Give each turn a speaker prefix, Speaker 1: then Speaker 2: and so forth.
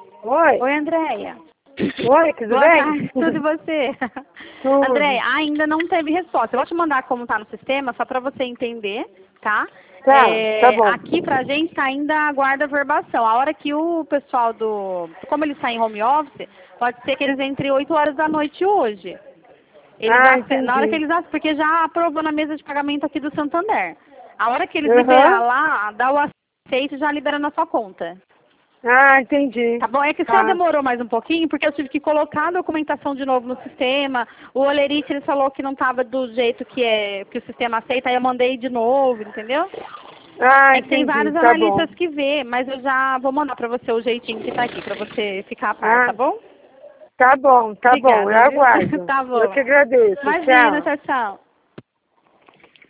Speaker 1: Oi.
Speaker 2: Oi, Andréia.
Speaker 1: Oi, tudo
Speaker 2: Boa
Speaker 1: bem?
Speaker 2: tarde, tudo e você?
Speaker 1: Tudo.
Speaker 2: Andréia, ainda não teve resposta. Eu vou te mandar como tá no sistema, só para você entender, tá?
Speaker 1: Tá bom.
Speaker 2: Aqui pra gente tá ainda aguarda a verbação. A hora que o pessoal como eles saem em home office, pode ser que eles entrem 8 horas da noite hoje. Na hora que
Speaker 1: Entendi.
Speaker 2: eles porque já aprovou na mesa de pagamento aqui do Santander. A hora que eles liberar
Speaker 1: Aham.
Speaker 2: lá, dá o aceito, já libera na sua conta.
Speaker 1: Entendi.
Speaker 2: Tá bom? É que só
Speaker 1: Tá.
Speaker 2: demorou mais um pouquinho, porque eu tive que colocar a documentação de novo no sistema. O Olerite, ele falou que não estava do jeito que o sistema aceita, aí eu mandei de novo, entendeu? É que tem
Speaker 1: Entendi.
Speaker 2: vários
Speaker 1: Tá bom.
Speaker 2: analistas que vê, mas eu já vou mandar pra você o jeitinho que tá aqui, pra você ficar a par, tá
Speaker 1: Ah,
Speaker 2: bom?
Speaker 1: tá bom, tá bom. Eu
Speaker 2: Obrigada, viu?
Speaker 1: aguardo.
Speaker 2: Tá
Speaker 1: Eu
Speaker 2: bom.
Speaker 1: que agradeço.
Speaker 2: Imagina,
Speaker 1: Tchau.
Speaker 2: tchau, tchau.